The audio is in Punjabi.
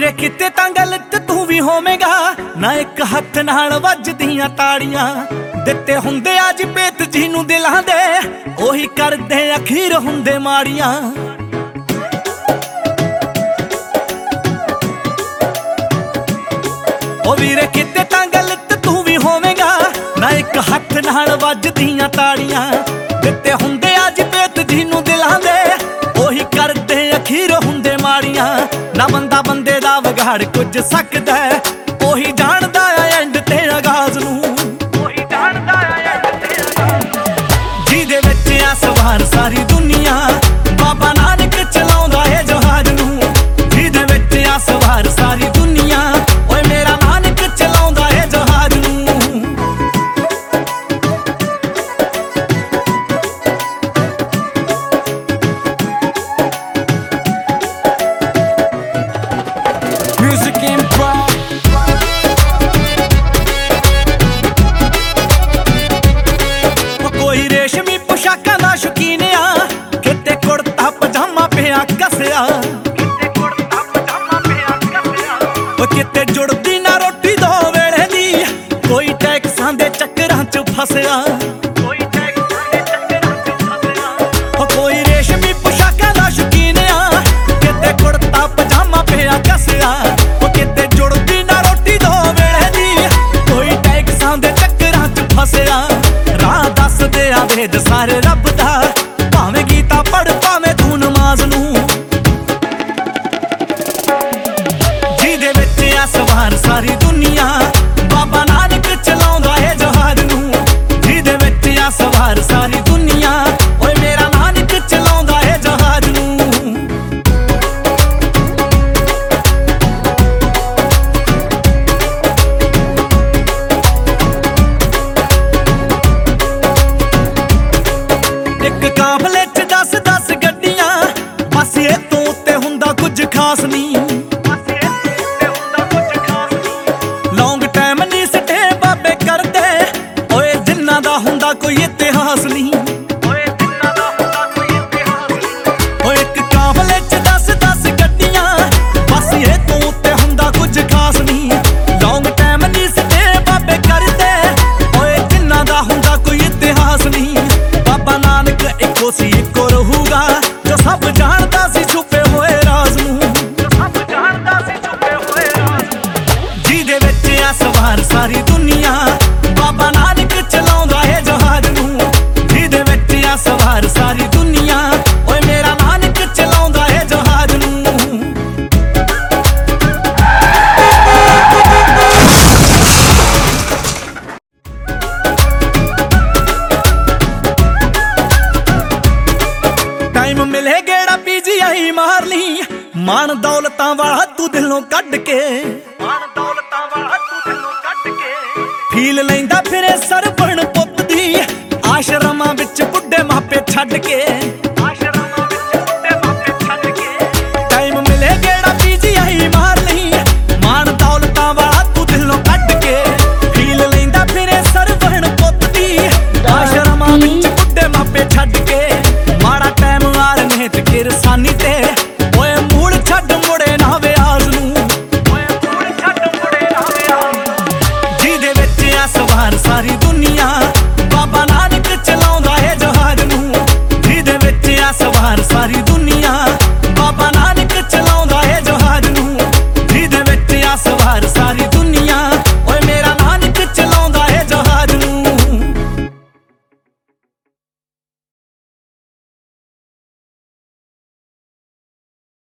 ਵੀਰੇ ਕਿਤੇ ਤਾਂ ਗਲਤ ਤੂੰ ਵੀ ਹੋਵੇਂਗਾ ਨਾ, ਇੱਕ ਹੱਥ ਨਾਲ ਵੱਜਦੀਆਂ ਤਾੜੀਆਂ। ਦਿੱਤੇ ਹੁੰਦੇ ਅੱਜ ਪੇਤ ਜੀ ਨੂੰ ਦਿਲਾਂ ਦੇ, ਉਹੀ ਕਰਦੇ ਅਖੀਰ ਹੁੰਦੇ ਮਾੜੀਆਂ। ਉਹ ਵੀਰੇ ਕਿਤੇ ਤਾਂ ਗਲਤ ਤੂੰ ਵੀ ਹੋਵੇਂਗਾ ਨਾ, ਇੱਕ ਹੱਥ ਨਾਲ ਵੱਜਦੀਆਂ ਤਾੜੀਆਂ। ਦਿੱਤੇ ਹੁੰਦੇ ਅੱਜ ਪੇਤ ਜੀ ਨੂੰ ਦਿਲਾਂ ਦੇ, ਉਹੀ ਕਰਦੇ ਅਖੀਰ ਹੁੰਦੇ ਮਾੜੀਆਂ। ਨਾ ਬੰਦਾ ਬੰਦੇ ਦਾ ਵਿਗਾੜ ਕੁਝ ਸਕਦਾ, ਉਹੀ ਜਾਣਦਾ ਆ ਐਂਡ ਤੇ ਆਗਾਜ਼ ਨੂੰ। ਉਹੀ ਜਾਣਦਾ ਆ ਐਂਡ ਤੇ ਆਗਾਜ਼। ਜਿਹਦੇ ਵਿੱਚ ਆ ਸਵਾਰ ਸਾਰੀ ਦੁਨੀਆ, ਬਾਬਾ ਨਾਨਕ ਚਲਾਉਂਦਾ ਏ ਜਹਾਜ਼ ਨੂੰ। ਜਿਹਦੇ ਵਿੱਚ ਆ ਸਵਾਰ ਸਾਰੀ ਦੁਨੀਆ, ਓਏ ਮੇਰਾ ਨਾਨਕ ਚਲਾਉਂਦਾ ਏ ਜਹਾਜ਼ ਨੂੰ। Music improv। ਕੋਈ ਰੇਸ਼ਮੀ ਪੁਸ਼ਾਕਾਂ ਦਾ ਸ਼ੌਕੀਨ ਆ, ਕਿਤੇ ਕੁੜਤਾ ਪਜਾਮਾ ਪਿਆ ਕੱਸਿਆ। ਕਿਤੇ ਜੁੜਦੀ ਨਾ ਰੋਟੀ ਦੋ ਵੇਲੇ ਦੀ, ਕੋਈ ਟੈਕਸਾਂ ਦੇ ਚੱਕਰਾਂ 'ਚ ਫਸਿਆ। ਕੋਈ ਰੇਸ਼ਮੀ ਪੁਸ਼ਾਕਾਂ ਦਾ ਸ਼ੌਕੀਨ ਆ, ਕਿਤੇ ਕੁੜਤਾ ਪਜਾਮਾ ਪਿਆ ਕੱਸਿਆ। ਕਿਤੇ ਜੁੜਦੀ ਨਾ ਰੋਟੀ ਦੋ ਵੇਲੇ ਦੀ, ਕੋਈ ਟੈਕਸਾਂ ਦੇ ਚੱਕਰਾਂ 'ਚ ਫਸਿਆ। ਰਾਹ ਦੱਸਦੇ ਆ ਵੇਦ ਸਾਰੇ ਰੱਬ ਦਾ, ਭਾਵੇਂ ਗੀਤਾ ਪੜ੍ਹ ਭਾਵੇਂ ਤੂੰ ਨਮਾਜ਼ ਨੂੰ। ਜਿਹਦੇ ਵਿੱਚ ਆ ਸਵਾਰ ਸਾਰੀ ਦੁਨੀਆ, ਬਾਬਾ ਨਾਨਕ ਚਲਾਉਂਦਾ ਏ ਜਹਾਜ਼ ਨੂੰ। ਜਿਹਦੇ ਵਿੱਚ ਆ ਸਵਾਰ ਸਾਰੀ ਦੁਨੀਆ, ਓਏ ਮੇਰਾ ਨਾਨਕ ਚਲਾਉਂਦਾ ਏ ਜਹਾਜ਼ ਨੂੰ। ਇੱਕ ਕਾਫਲੇ 'ਚ 10-10 ਗੱਡੀਆਂ, ਬਸ ਇਹ ਤੋਂ ਉੱਤੇ ਹੁੰਦਾ ਕੁਝ ਖਾਸ ਨਹੀਂ। ਲੌਂਗ ਟਾਈਮ ਨਹੀਂ ਸਟੇ ਬਾਬੇ ਕਰਦੇ, ਓਏ ਜਿੰਨਾਂ ਦਾ ਹੁੰਦਾ ਕੋਈ ਇਤਿਹਾਸ ਨਹੀਂ। ਓਏ ਇੱਕ ਕਾਫਲੇ 'ਚ 10-10 ਗੱਡੀਆਂ, ਬਸ ਇਹ ਤੋਂ ਉੱਤੇ ਹੁੰਦਾ ਕੁਝ ਖਾਸ ਨਹੀਂ। ਲੌਂਗ ਟਾਈਮ ਨਹੀਂ ਸਟੇ ਬਾਬੇ ਕਰਦੇ, ਓਏ ਜਿੰਨਾਂ ਦਾ ਹੁੰਦਾ ਕੋਈ ਇਤਿਹਾਸ ਨਹੀਂ। ਬਾਬਾ ਨਾਨਕ ਇੱਕੋ ਸੀ ਇੱਕੋ ਰਹੂਗਾ, ਜੋ ਸਭ ਜਾਣਦਾ ਸੀ ਛੁਪੇ ਹੋਏ ਰਾਜ਼ ਨੂੰ। ਜਿਹਦੇ ਵਿੱਚ ਆ ਸਵਾਰ ਸਾਰੀ ਦੁਨੀਆ, ਬਾਬਾ ਨਾਨਕ ਚਲਾਉਂਦਾ ਏ ਜਹਾਜ਼ ਨੂੰ। ਜਿਹਦੇ ਵਿੱਚ ਆ ਸਵਾਰ ਸਾਰੀ ਦੁਨੀਆ, ਓਏ ਮੇਰਾ ਨਾਨਕ ਚਲਾਉਂਦਾ ਏ ਜਹਾਜ਼ ਨੂੰ। ਟਾਈਮ ਮਿਲੇ ਗੇੜਾ ਪੀਜੀਆਈ ਮਾਰ ਲਈ, ਮਾਣ ਦੌਲਤਾਂ ਵਾਲਾ ਤੂੰ ਦਿਲੋਂ ਕੱਢ ਕੇ। ਫੀਲ ਲੈਂਦਾ ਫਿਰੇ ਸਰਵਣ ਪੁੱਤ ਦੀ, ਆਸ਼ਰਮਾਂ ਵਿੱਚ ਬੁੱਢੇ ਮਾਪੇ ਛੱਡ ਕੇ।